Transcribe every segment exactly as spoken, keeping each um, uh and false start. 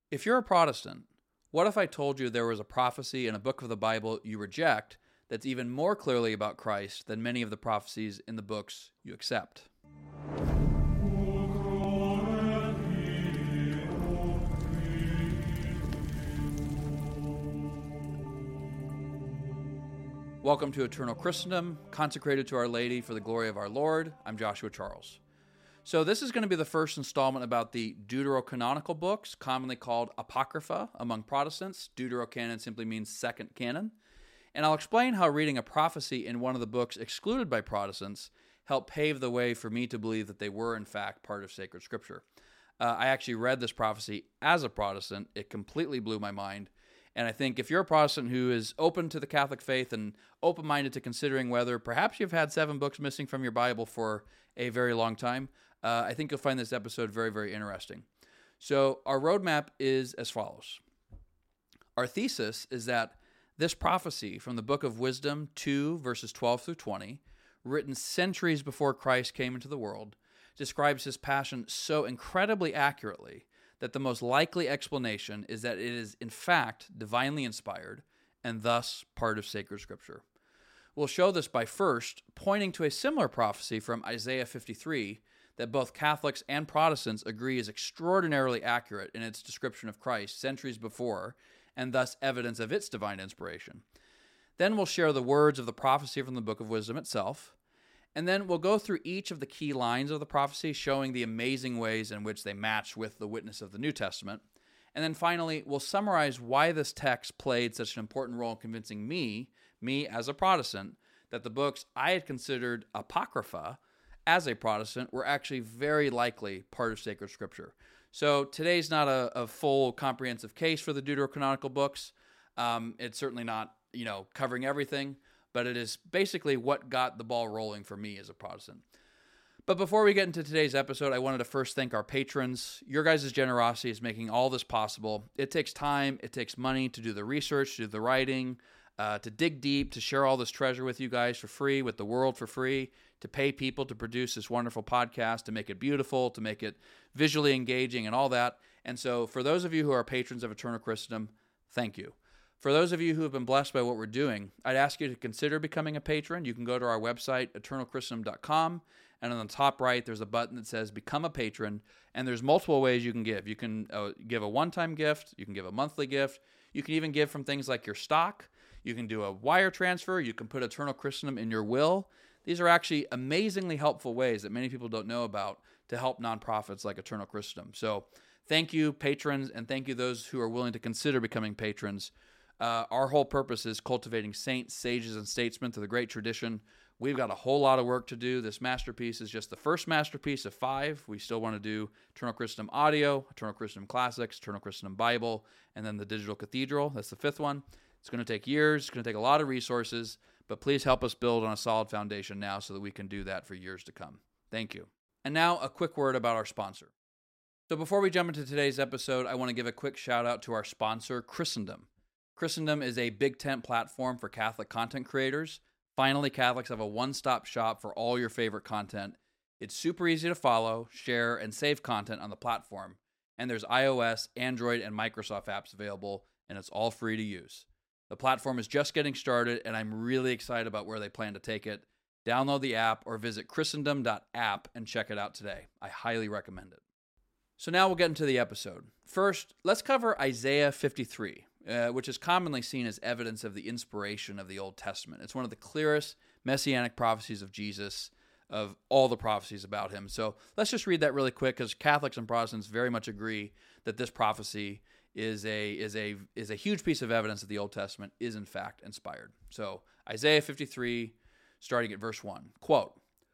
If you're a Protestant, what if I told you there was a prophecy in a book of the Bible you reject that's even more clearly about Christ than many of the prophecies in the books you accept? Welcome to Eternal Christendom, consecrated to Our Lady for the glory of our Lord. I'm Joshua Charles. So this is going to be the first installment about the deuterocanonical books, commonly called Apocrypha among Protestants. Deuterocanon simply means second canon. And I'll explain how reading a prophecy in one of the books excluded by Protestants helped pave the way for me to believe that they were, in fact, part of sacred scripture. Uh, I actually read this prophecy as a Protestant. It completely blew my mind. And I think if you're a Protestant who is open to the Catholic faith and open-minded to considering whether perhaps you've had seven books missing from your Bible for a very long time, uh, I think you'll find this episode very, very interesting. So our roadmap is as follows. Our thesis is that this prophecy from the Book of Wisdom two, verses twelve through twenty, written centuries before Christ came into the world, describes his passion so incredibly accurately that the most likely explanation is that it is, in fact, divinely inspired and thus part of sacred scripture. We'll show this by first pointing to a similar prophecy from Isaiah fifty-three that both Catholics and Protestants agree is extraordinarily accurate in its description of Christ centuries before, and thus evidence of its divine inspiration. Then we'll share the words of the prophecy from the Book of Wisdom itself, and then we'll go through each of the key lines of the prophecy, showing the amazing ways in which they match with the witness of the New Testament. And then finally, we'll summarize why this text played such an important role in convincing me, me as a Protestant, that the books I had considered apocrypha as a Protestant were actually very likely part of sacred scripture. So today's not a, a full comprehensive case for the deuterocanonical books. Um, it's certainly not, you know, covering everything, but it is basically what got the ball rolling for me as a Protestant. But before we get into today's episode, I wanted to first thank our patrons. Your guys' generosity is making all this possible. It takes time, it takes money to do the research, to do the writing, uh, to dig deep, to share all this treasure with you guys for free, with the world for free, to pay people to produce this wonderful podcast, to make it beautiful, to make it visually engaging and all that. And so for those of you who are patrons of Eternal Christendom, thank you. For those of you who have been blessed by what we're doing, I'd ask you to consider becoming a patron. You can go to our website, eternal christendom dot com, and on the top right, there's a button that says Become a Patron, and there's multiple ways you can give. You can uh, give a one-time gift, you can give a monthly gift, you can even give from things like your stock, you can do a wire transfer, you can put Eternal Christendom in your will. These are actually amazingly helpful ways that many people don't know about to help nonprofits like Eternal Christendom. So thank you, patrons, and thank you those who are willing to consider becoming patrons. Uh, our whole purpose is cultivating saints, sages, and statesmen through the great tradition. We've got a whole lot of work to do. This masterpiece is just the first masterpiece of five. We still want to do Eternal Christendom Audio, Eternal Christendom Classics, Eternal Christendom Bible, and then the Digital Cathedral. That's the fifth one. It's going to take years. It's going to take a lot of resources, but please help us build on a solid foundation now so that we can do that for years to come. Thank you. And now a quick word about our sponsor. So before we jump into today's episode, I want to give a quick shout out to our sponsor, Christendom. Christendom is a big tent platform for Catholic content creators. Finally, Catholics have a one-stop shop for all your favorite content. It's super easy to follow, share, and save content on the platform. And there's iOS, Android, and Microsoft apps available, and it's all free to use. The platform is just getting started, and I'm really excited about where they plan to take it. Download the app or visit christendom dot app and check it out today. I highly recommend it. So now we'll get into the episode. First, let's cover Isaiah fifty-three, uh, which is commonly seen as evidence of the inspiration of the Old Testament. It's one of the clearest messianic prophecies of Jesus, of all the prophecies about him. So let's just read that really quick, because Catholics and Protestants very much agree that this prophecy is a is a is a huge piece of evidence that the Old Testament is in fact inspired. So Isaiah fifty-three, starting at verse one, quote,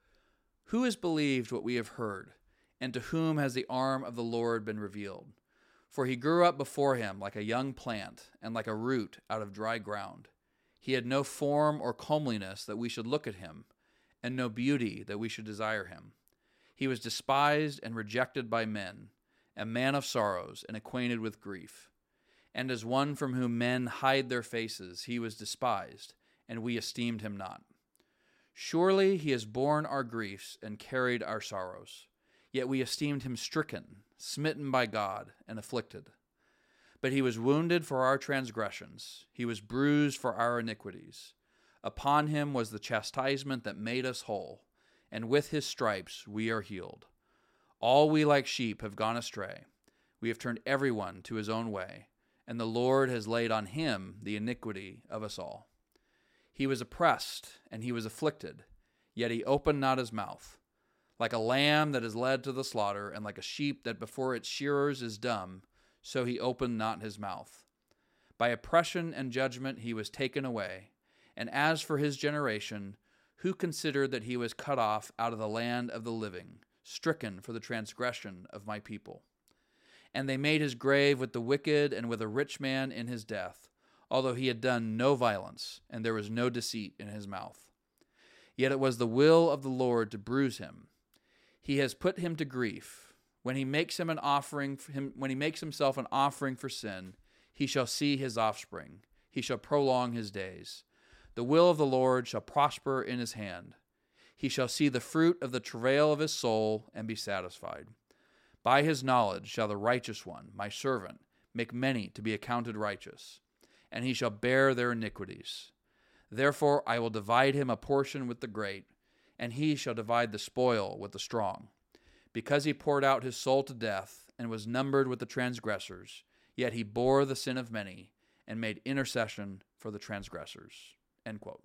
"Who has believed what we have heard, and to whom has the arm of the Lord been revealed? For he grew up before him like a young plant, and like a root out of dry ground. He had no form or comeliness that we should look at him, and no beauty that we should desire him. He was despised and rejected by men, a man of sorrows and acquainted with grief. And as one from whom men hide their faces, he was despised, and we esteemed him not. Surely he has borne our griefs and carried our sorrows. Yet we esteemed him stricken, smitten by God, and afflicted. But he was wounded for our transgressions. He was bruised for our iniquities. Upon him was the chastisement that made us whole, and with his stripes we are healed. All we like sheep have gone astray. We have turned everyone to his own way, and the Lord has laid on him the iniquity of us all. He was oppressed, and he was afflicted, yet he opened not his mouth. Like a lamb that is led to the slaughter, and like a sheep that before its shearers is dumb, so he opened not his mouth. By oppression and judgment he was taken away. And as for his generation, who considered that he was cut off out of the land of the living, stricken for the transgression of my people? And they made his grave with the wicked and with a rich man in his death, although he had done no violence, and there was no deceit in his mouth. Yet it was the will of the Lord to bruise him. He has put him to grief. When he makes him an offering for him, when he makes himself an offering for sin, he shall see his offspring. He shall prolong his days. The will of the Lord shall prosper in his hand. He shall see the fruit of the travail of his soul and be satisfied. By his knowledge shall the righteous one, my servant, make many to be accounted righteous, and he shall bear their iniquities. Therefore I will divide him a portion with the great, and he shall divide the spoil with the strong. Because he poured out his soul to death and was numbered with the transgressors, yet he bore the sin of many and made intercession for the transgressors. End quote.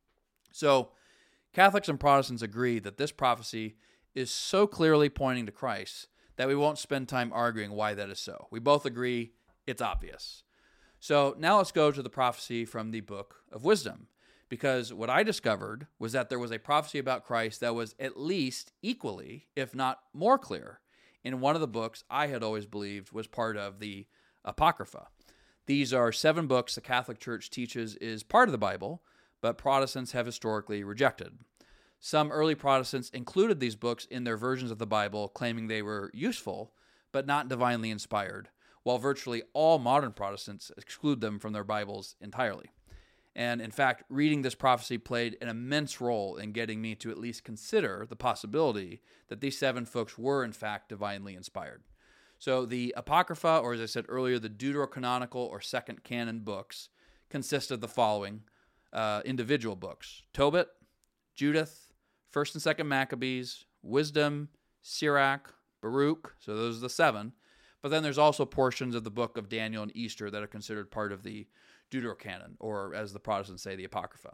So, Catholics and Protestants agree that this prophecy is so clearly pointing to Christ that we won't spend time arguing why that is so. We both agree it's obvious. So now let's go to the prophecy from the Book of Wisdom, because what I discovered was that there was a prophecy about Christ that was at least equally, if not more clear, in one of the books I had always believed was part of the Apocrypha. These are seven books the Catholic Church teaches is part of the Bible, but Protestants have historically rejected. Some early Protestants included these books in their versions of the Bible, claiming they were useful, but not divinely inspired, while virtually all modern Protestants exclude them from their Bibles entirely. And in fact, reading this prophecy played an immense role in getting me to at least consider the possibility that these seven books were in fact divinely inspired. So the Apocrypha, or as I said earlier, the Deuterocanonical or Second Canon books, consist of the following uh, individual books: Tobit, Judith, First and Second Maccabees, Wisdom, Sirach, Baruch, so those are the seven. But then there's also portions of the book of Daniel and Easter that are considered part of the Deuterocanon, or as the Protestants say, the Apocrypha.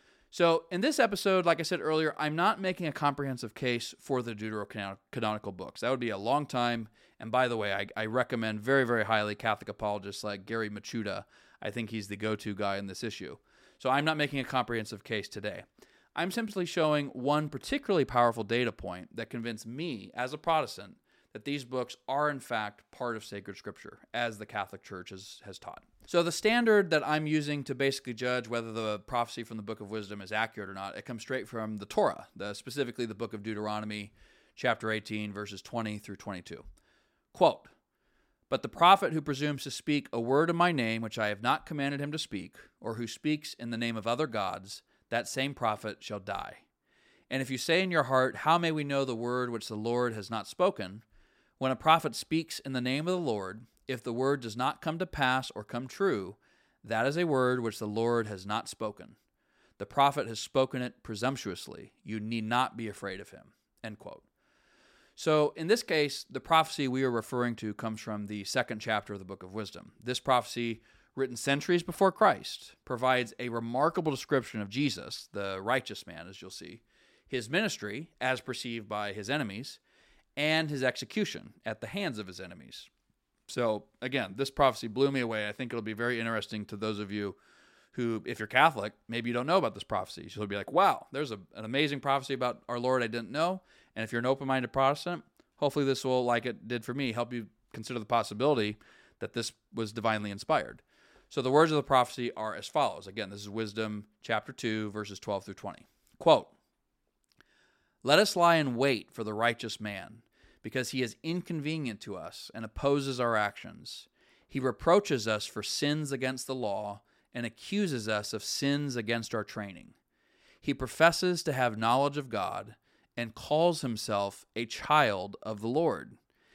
So in this episode, like I said earlier, I'm not making a comprehensive case for the Deuterocanonical books. That would be a long time. And by the way, I, I recommend very, very highly Catholic apologists like Gary Machuda. I think he's the go-to guy in this issue. So I'm not making a comprehensive case today. I'm simply showing one particularly powerful data point that convinced me, as a Protestant, that these books are in fact part of sacred scripture, as the Catholic Church has, has taught. So the standard that I'm using to basically judge whether the prophecy from the Book of Wisdom is accurate or not, it comes straight from the Torah, the, specifically the book of Deuteronomy, chapter eighteen, verses twenty through twenty-two. Quote, "But the prophet who presumes to speak a word in my name which I have not commanded him to speak, or who speaks in the name of other gods, that same prophet shall die. And if you say in your heart, how may we know the word which the Lord has not spoken? When a prophet speaks in the name of the Lord, if the word does not come to pass or come true, that is a word which the Lord has not spoken. The prophet has spoken it presumptuously. You need not be afraid of him." End quote. So in this case, the prophecy we are referring to comes from the second chapter of the Book of Wisdom. This prophecy, written centuries before Christ, provides a remarkable description of Jesus, the righteous man, as you'll see, his ministry, as perceived by his enemies, and his execution at the hands of his enemies. So, again, this prophecy blew me away. I think it'll be very interesting to those of you who, if you're Catholic, maybe you don't know about this prophecy. You'll be like, wow, there's a, an amazing prophecy about our Lord I didn't know. And if you're an open-minded Protestant, hopefully this will, like it did for me, help you consider the possibility that this was divinely inspired. So the words of the prophecy are as follows. Again, this is Wisdom chapter two, verses twelve through twenty. Quote, "Let us lie in wait for the righteous man, because he is inconvenient to us and opposes our actions. He reproaches us for sins against the law and accuses us of sins against our training. He professes to have knowledge of God and calls himself a child of the Lord.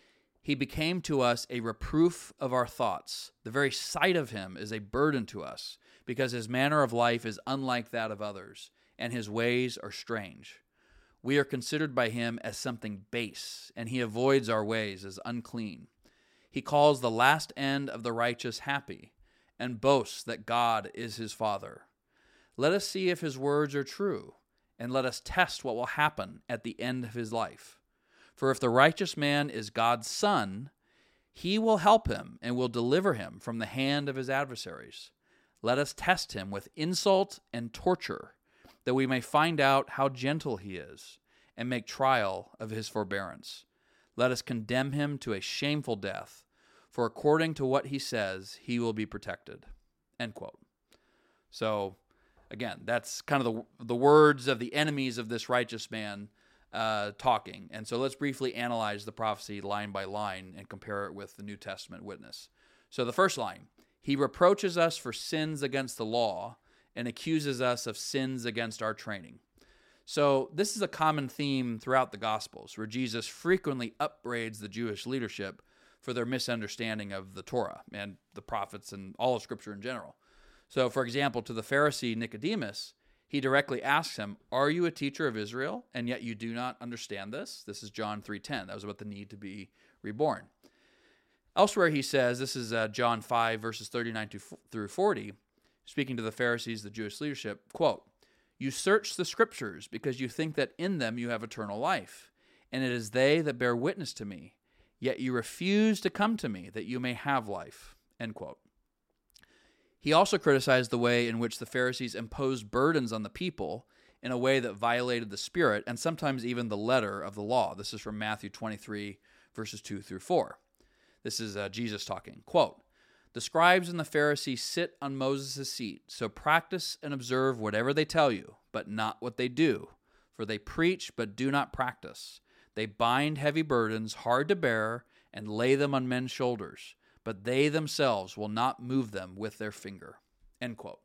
He became to us a reproof of our thoughts. The very sight of him is a burden to us, because his manner of life is unlike that of others, and his ways are strange. We are considered by him as something base, and he avoids our ways as unclean. He calls the last end of the righteous happy, and boasts that God is his Father. Let us see if his words are true, and let us test what will happen at the end of his life. For if the righteous man is God's son, he will help him and will deliver him from the hand of his adversaries. Let us test him with insult and torture, that we may find out how gentle he is, and make trial of his forbearance. Let us condemn him to a shameful death, for according to what he says, he will be protected." End quote. So, again, that's kind of the, the words of the enemies of this righteous man uh, talking. And so let's briefly analyze the prophecy line by line and compare it with the New Testament witness. So the first line, he reproaches us for sins against the law and accuses us of sins against our training. So this is a common theme throughout the Gospels, where Jesus frequently upbraids the Jewish leadership for their misunderstanding of the Torah and the prophets and all of Scripture in general. So, for example, to the Pharisee Nicodemus, he directly asks him, "Are you a teacher of Israel, and yet you do not understand this?" This is John three ten. That was about the need to be reborn. Elsewhere, he says, this is uh, John five, verses thirty-nine through forty, speaking to the Pharisees, the Jewish leadership, quote, "You search the Scriptures because you think that in them you have eternal life, and it is they that bear witness to me, yet you refuse to come to me that you may have life." End quote. He also criticized the way in which the Pharisees imposed burdens on the people in a way that violated the spirit and sometimes even the letter of the law. This is from Matthew twenty-three, verses two through four. This is uh, Jesus talking. Quote, "The scribes and the Pharisees sit on Moses' seat, so practice and observe whatever they tell you, but not what they do. For they preach, but do not practice. They bind heavy burdens, hard to bear, and lay them on men's shoulders, but they themselves will not move them with their finger." End quote.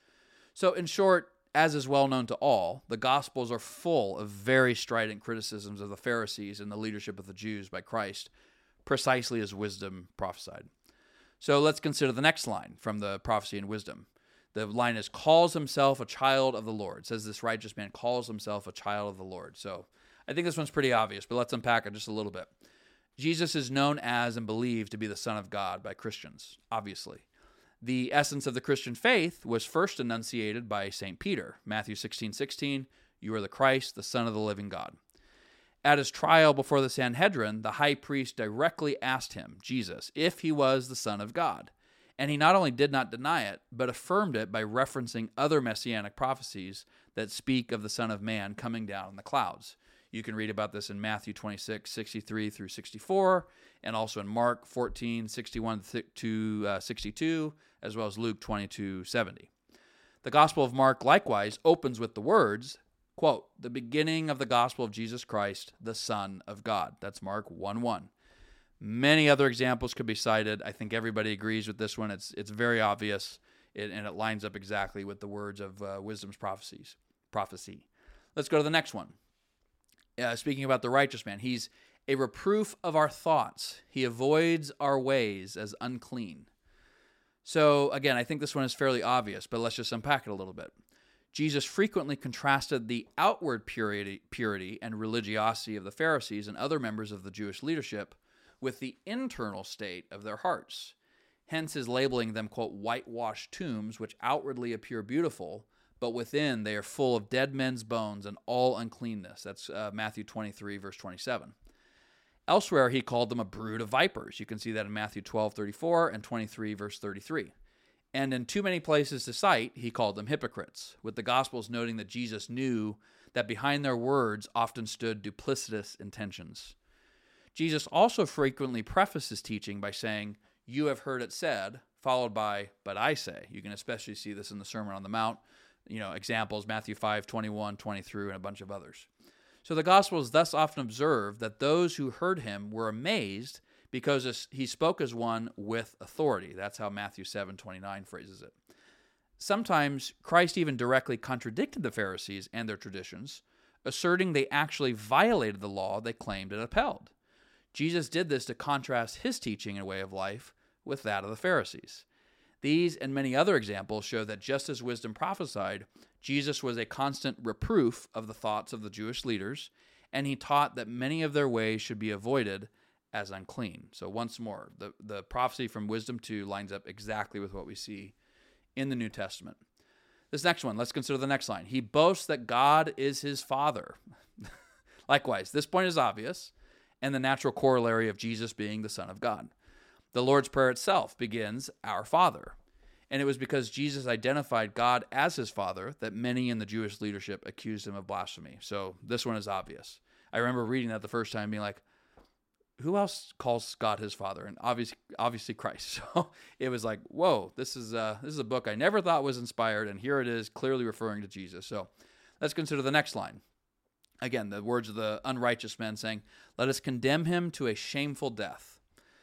So in short, as is well known to all, the Gospels are full of very strident criticisms of the Pharisees and the leadership of the Jews by Christ, precisely as wisdom prophesied. So let's consider the next line from the prophecy and wisdom. The line is, "calls himself a child of the Lord." It says this righteous man calls himself a child of the Lord. So I think this one's pretty obvious, but let's unpack it just a little bit. Jesus is known as and believed to be the Son of God by Christians, obviously. The essence of the Christian faith was first enunciated by Saint Peter, Matthew sixteen sixteen, "You are the Christ, the Son of the living God." At his trial before the Sanhedrin, the high priest directly asked him, Jesus, if he was the Son of God. And he not only did not deny it, but affirmed it by referencing other messianic prophecies that speak of the Son of Man coming down in the clouds. You can read about this in Matthew twenty-six, sixty-three through sixty-four, and also in Mark fourteen, sixty-one to sixty-two, as well as Luke twenty-two, seventy. The Gospel of Mark likewise opens with the words, quote, "The beginning of the gospel of Jesus Christ, the Son of God." That's Mark one one. Many other examples could be cited. I think everybody agrees with this one. It's it's very obvious, it, and it lines up exactly with the words of uh, wisdom's prophecies. Prophecy. Let's go to the next one. Uh, speaking about the righteous man, he's a reproof of our thoughts. He avoids our ways as unclean. So again, I think this one is fairly obvious, but let's just unpack it a little bit. Jesus frequently contrasted the outward purity, purity and religiosity of the Pharisees and other members of the Jewish leadership with the internal state of their hearts. Hence his labeling them, quote, "whitewashed tombs, which outwardly appear beautiful, but within they are full of dead men's bones and all uncleanness." That's uh, Matthew twenty-three, verse twenty-seven. Elsewhere, he called them a brood of vipers. You can see that in Matthew twelve, thirty-four and twenty-three, verse thirty-three. And in too many places to cite, he called them hypocrites, with the Gospels noting that Jesus knew that behind their words often stood duplicitous intentions. Jesus also frequently prefaced his teaching by saying, "You have heard it said," followed by, "but I say." You can especially see this in the Sermon on the Mount. You know, examples, Matthew five, twenty-one, twenty-three, and a bunch of others. So the Gospels thus often observe that those who heard him were amazed because he spoke as one with authority. That's how Matthew seven, twenty-nine phrases it. Sometimes Christ even directly contradicted the Pharisees and their traditions, asserting they actually violated the law they claimed it upheld. Jesus did this to contrast his teaching and way of life with that of the Pharisees. These and many other examples show that just as wisdom prophesied, Jesus was a constant reproof of the thoughts of the Jewish leaders, and he taught that many of their ways should be avoided as unclean. So once more, the, the prophecy from Wisdom two lines up exactly with what we see in the New Testament. This next one, let's consider the next line. He boasts that God is his Father. Likewise, this point is obvious, and the natural corollary of Jesus being the Son of God. The Lord's Prayer itself begins, Our Father. And it was because Jesus identified God as his Father that many in the Jewish leadership accused him of blasphemy. So this one is obvious. I remember reading that the first time being like, who else calls God his Father? And obviously, obviously Christ. So it was like, whoa, this is, uh, this is a book I never thought was inspired, and here it is clearly referring to Jesus. So let's consider the next line. Again, the words of the unrighteous men saying, let us condemn him to a shameful death.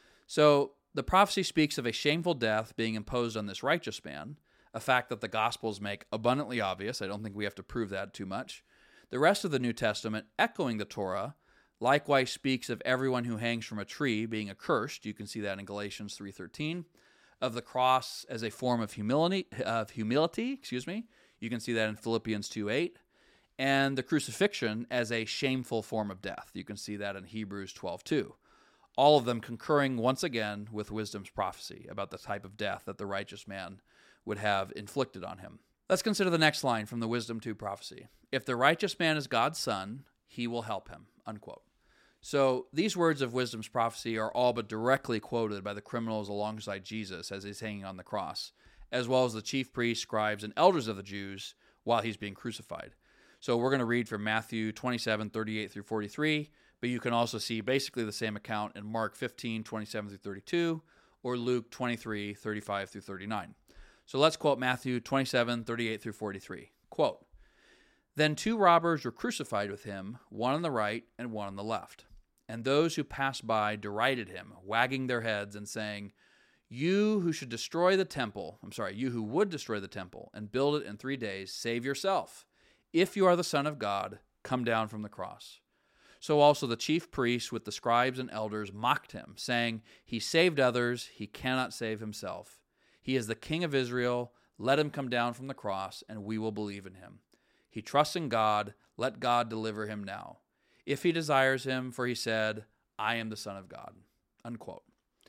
So the prophecy speaks of a shameful death being imposed on this righteous man, a fact that the Gospels make abundantly obvious. I don't think we have to prove that too much. The rest of the New Testament, echoing the Torah, likewise speaks of everyone who hangs from a tree being accursed. You can see that in Galatians three thirteen. Of the cross as a form of humility, of humility, excuse me. You can see that in Philippians two eight. And the crucifixion as a shameful form of death. You can see that in Hebrews twelve two. All of them concurring once again with wisdom's prophecy about the type of death that the righteous man would have inflicted on him. Let's consider the next line from the Wisdom two prophecy. If the righteous man is God's son, he will help him, unquote. So these words of wisdom's prophecy are all but directly quoted by the criminals alongside Jesus as he's hanging on the cross, as well as the chief priests, scribes, and elders of the Jews while he's being crucified. So we're going to read from Matthew twenty-seven, thirty-eight through forty-three, but you can also see basically the same account in Mark fifteen, twenty-seven through thirty-two, or Luke twenty-three, thirty-five through thirty-nine. So let's quote Matthew twenty-seven, thirty-eight through forty-three. Quote, Then two robbers were crucified with him, one on the right and one on the left. And those who passed by derided him, wagging their heads and saying, You who should destroy the temple, I'm sorry, you who would destroy the temple and build it in three days, save yourself. If you are the Son of God, come down from the cross. So also the chief priests with the scribes and elders mocked him, saying, He saved others, he cannot save himself. He is the King of Israel, let him come down from the cross, and we will believe in him. He trusts in God, let God deliver him now. If he desires him, for he said, I am the Son of God, unquote.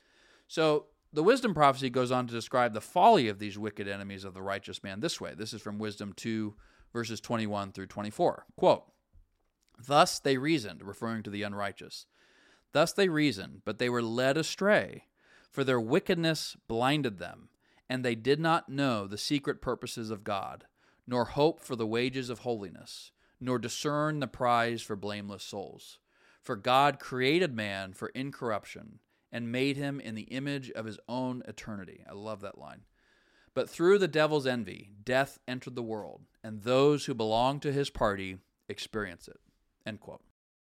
So the wisdom prophecy goes on to describe the folly of these wicked enemies of the righteous man this way. This is from Wisdom two, verses twenty-one through twenty-four. Quote, Thus they reasoned, referring to the unrighteous. Thus they reasoned, but they were led astray, for their wickedness blinded them, and they did not know the secret purposes of God, nor hope for the wages of holiness, nor discern the prize for blameless souls. For God created man for incorruption, and made him in the image of his own eternity. I love that line. But through the devil's envy, death entered the world, and those who belong to his party experience it. End quote.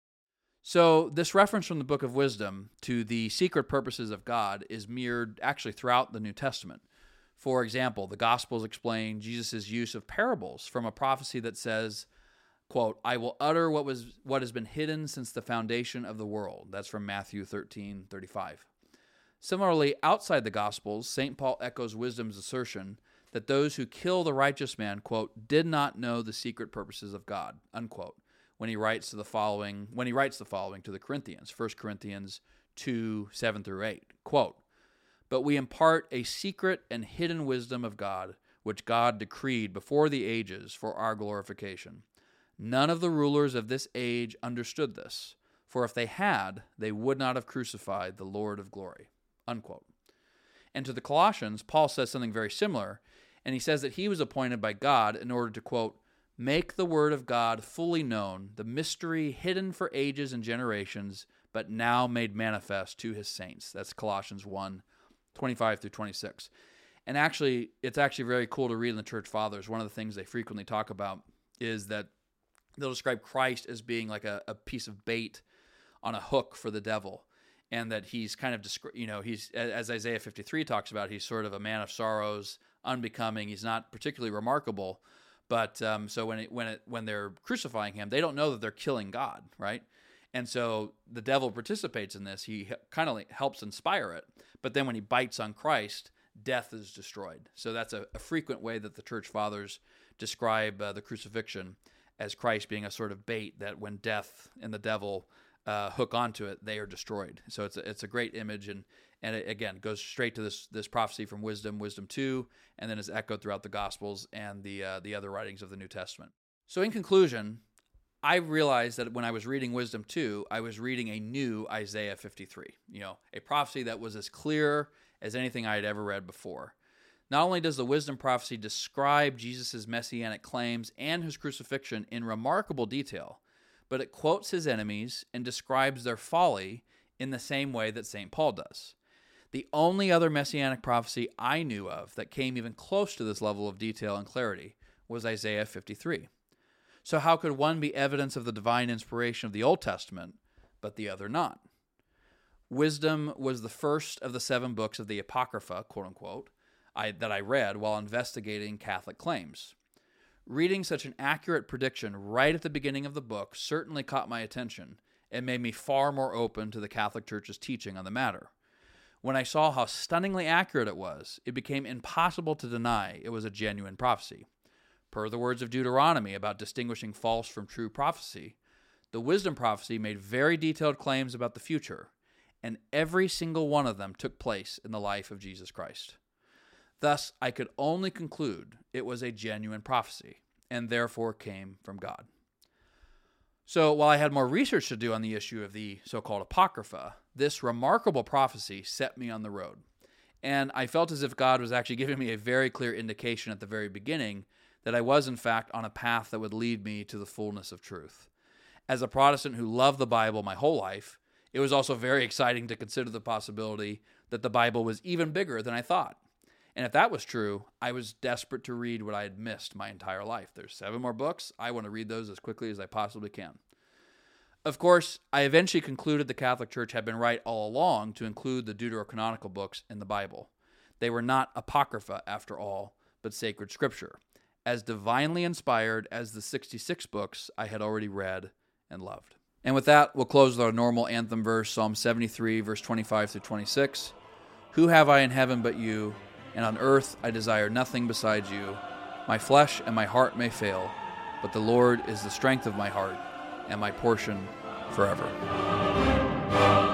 So this reference from the Book of Wisdom to the secret purposes of God is mirrored actually throughout the New Testament. For example, the Gospels explain Jesus' use of parables from a prophecy that says, quote, I will utter what was what has been hidden since the foundation of the world. That's from Matthew thirteen thirty-five. Similarly, outside the Gospels, Saint Paul echoes wisdom's assertion that those who kill the righteous man, quote, did not know the secret purposes of God, unquote, when he writes to the following, when he writes the following to the Corinthians, First Corinthians two, seven through eight, quote, But we impart a secret and hidden wisdom of God, which God decreed before the ages for our glorification. None of the rulers of this age understood this, for if they had, they would not have crucified the Lord of glory, unquote. And to the Colossians, Paul says something very similar, and he says that he was appointed by God in order to, quote, make the word of God fully known, the mystery hidden for ages and generations, but now made manifest to his saints. That's Colossians one, twenty-five through twenty-six. And actually, it's actually very cool to read in the Church Fathers. One of the things they frequently talk about is that they'll describe Christ as being like a, a piece of bait on a hook for the devil, and that he's kind of, you know, he's, as Isaiah fifty-three talks about, he's sort of a man of sorrows, unbecoming. He's not particularly remarkable, but um, so when it, when it, when they're crucifying him, they don't know that they're killing God, right? And so the devil participates in this. He kind of helps inspire it. But then when he bites on Christ, death is destroyed. So that's a, a frequent way that the church fathers describe uh, the crucifixion, as Christ being a sort of bait that when death and the devil uh, hook onto it, they are destroyed. So it's a, it's a great image, and and it, again, goes straight to this this prophecy from Wisdom, Wisdom two, and then is echoed throughout the Gospels and the uh, the other writings of the New Testament. So in conclusion, I realized that when I was reading Wisdom two, I was reading a new Isaiah fifty-three, you know, a prophecy that was as clear as anything I had ever read before. Not only does the wisdom prophecy describe Jesus' messianic claims and his crucifixion in remarkable detail, but it quotes his enemies and describes their folly in the same way that Saint Paul does. The only other messianic prophecy I knew of that came even close to this level of detail and clarity was Isaiah fifty-three. So how could one be evidence of the divine inspiration of the Old Testament, but the other not? Wisdom was the first of the seven books of the Apocrypha, quote-unquote, I, that I read while investigating Catholic claims. Reading such an accurate prediction right at the beginning of the book certainly caught my attention and made me far more open to the Catholic Church's teaching on the matter. When I saw how stunningly accurate it was, it became impossible to deny it was a genuine prophecy. Per the words of Deuteronomy about distinguishing false from true prophecy, the wisdom prophecy made very detailed claims about the future, and every single one of them took place in the life of Jesus Christ. Thus, I could only conclude it was a genuine prophecy, and therefore came from God. So, while I had more research to do on the issue of the so-called Apocrypha, this remarkable prophecy set me on the road. And I felt as if God was actually giving me a very clear indication at the very beginning that I was, in fact, on a path that would lead me to the fullness of truth. As a Protestant who loved the Bible my whole life, it was also very exciting to consider the possibility that the Bible was even bigger than I thought. And if that was true, I was desperate to read what I had missed my entire life. There's seven more books. I want to read those as quickly as I possibly can. Of course, I eventually concluded the Catholic Church had been right all along to include the deuterocanonical books in the Bible. They were not Apocrypha, after all, but sacred scripture, as divinely inspired as the sixty-six books I had already read and loved. And with that, we'll close with our normal anthem verse, Psalm seventy-three, verse twenty-five through twenty-six. Who have I in heaven but you? And on earth I desire nothing besides you. My flesh and my heart may fail, but the Lord is the strength of my heart and my portion forever.